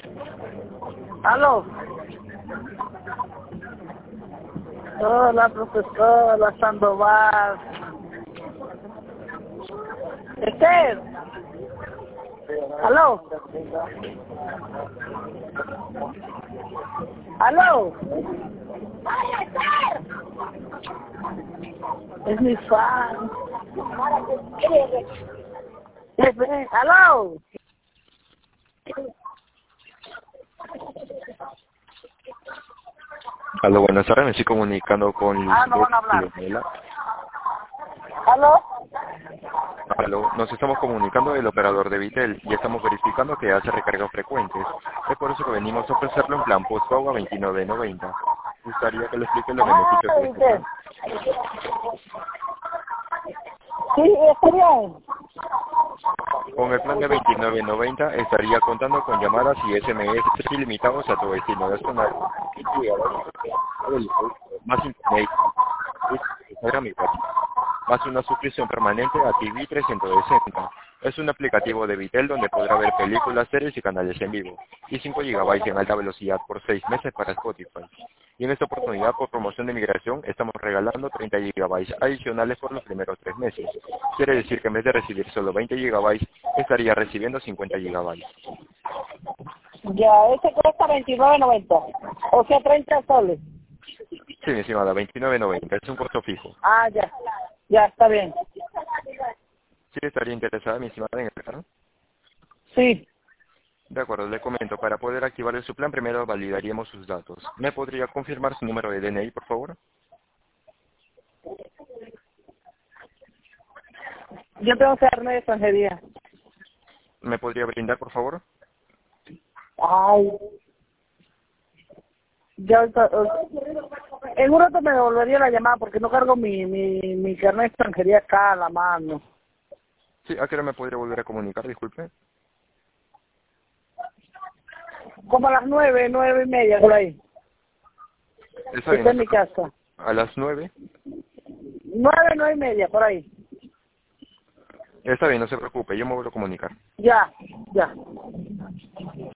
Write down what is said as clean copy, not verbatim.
Aló. Hola, profesora Sandoval. Esther. Aló. Aló. ¡Hola, Esther! Es mi fan. Aló. Aló, buenas tardes, me estoy comunicando con No van a hablar. Leonela. Aló. Aló, nos estamos comunicando del operador de Vitel y estamos verificando que hace recargas frecuentes. Es por eso que venimos a ofrecerlo en plan postpago a 29.90. Gustaría que le explique los beneficios de este plan. Sí, está bien. Con el plan de 29.90 estaría contando con llamadas y SMS ilimitados a tu destino nacional. Más internet, Instagram y WhatsApp, más una suscripción permanente a TV 360. Es un aplicativo de Vitel donde podrá ver películas, series y canales en vivo. Y 5 GB en alta velocidad por 6 meses para Spotify. Y en esta oportunidad, por promoción de migración, estamos regalando 30 GB adicionales por los primeros 3 meses. Quiere decir que en vez de recibir solo 20 GB, estaría recibiendo 50 GB. Ya, ese cuesta 29.90. O sea, 30 soles. Sí, mi estimada, 29.90. Es un costo fijo. Ah, ya. Ya, está bien. ¿Sí estaría interesada, mi estimada, en el plan? Sí. De acuerdo, le comento. Para poder activar su plan, primero validaríamos sus datos. ¿Me podría confirmar su número de DNI, por favor? Yo tengo carnet de extranjería. ¿Me podría brindar, por favor? Ay. Ya ahorita, en un rato me devolvería la llamada porque no cargo mi carnet de extranjería acá a la mano. Sí, ¿a qué hora me podría volver a comunicar? Disculpe. Como a las 9:30, por ahí. Está bien, Está en mi casa. a las 9. 9:30, por ahí. Está bien, no se preocupe, yo me vuelvo a comunicar. Ya, ya.